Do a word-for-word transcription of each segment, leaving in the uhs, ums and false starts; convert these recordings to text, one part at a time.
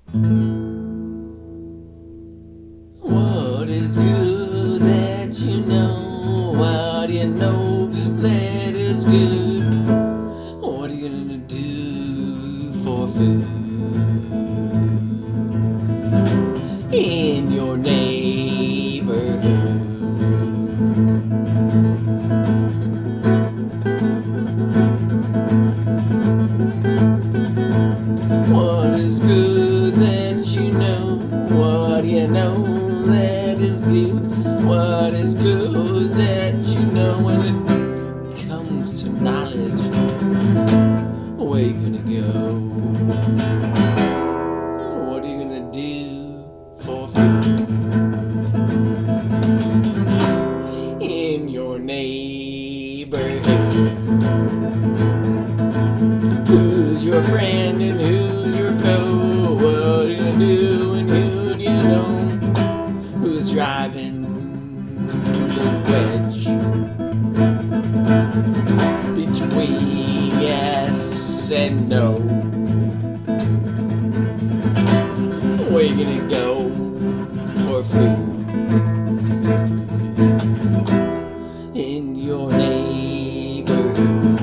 What is good that you know? How do you know that is good? What are you gonna do for food in your neighborhood? What is good that you know? What do you know that is good? What is good that you know when it comes to knowledge? Where you gonna go? What are you gonna do for food in your neighborhood? Who's your friend and who's your foe? What do you do and who do you know? Who's driving the wedge between yes and no? Where you gonna go for food in your neighborhood?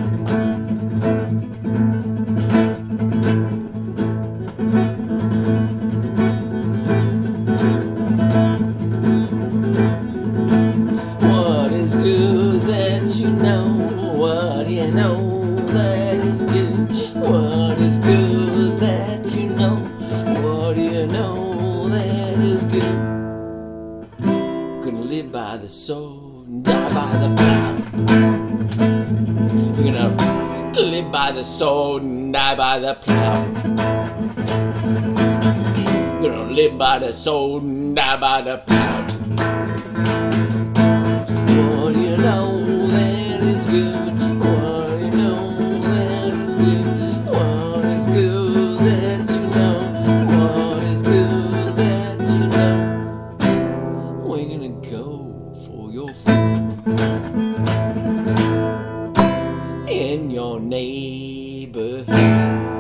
What is good that you know? What do you know that is good? What is good that you know? What do you know that is good? Gonna live by the sword, die by the plow. You're gonna live by the sword and die by the plow. Gonna live by the sword and die by the plow. What do you know that is good? What do you know that is good? What is good that you know? What is good that you know? Where you gonna go for your food in your neighborhood?